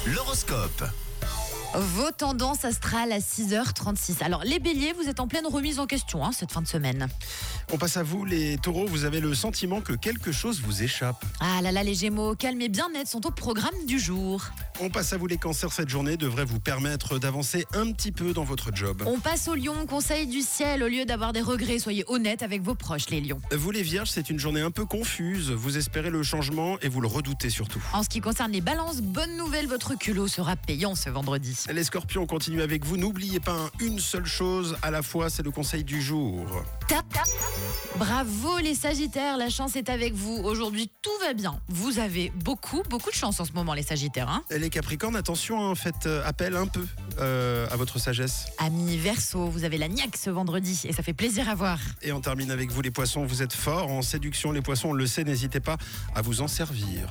L'horoscope. Vos tendances astrales à 6h36. Alors les béliers, vous êtes en pleine remise en question cette fin de semaine. On passe à vous les taureaux, vous avez le sentiment que quelque chose vous échappe. Ah là là les gémeaux, calme et bien-être sont au programme du jour. On passe à vous les cancers, cette journée devrait vous permettre d'avancer un petit peu dans votre job. On passe aux lions, conseil du ciel, au lieu d'avoir des regrets, soyez honnêtes avec vos proches les lions. Vous les vierges, c'est une journée un peu confuse, vous espérez le changement et vous le redoutez surtout. En ce qui concerne les balances, bonne nouvelle, votre culot sera payant ce vendredi. Les scorpions, continuent avec vous, n'oubliez pas une seule chose à la fois, c'est le conseil du jour. Tap, tap. Bravo les sagittaires, la chance est avec vous. Aujourd'hui tout va bien, vous avez beaucoup de chance en ce moment les sagittaires. Et les capricornes, attention, faites appel un peu à votre sagesse. Amis verseau, vous avez la niaque ce vendredi et ça fait plaisir à voir. Et on termine avec vous les poissons, vous êtes forts en séduction, les poissons, on le sait, n'hésitez pas à vous en servir.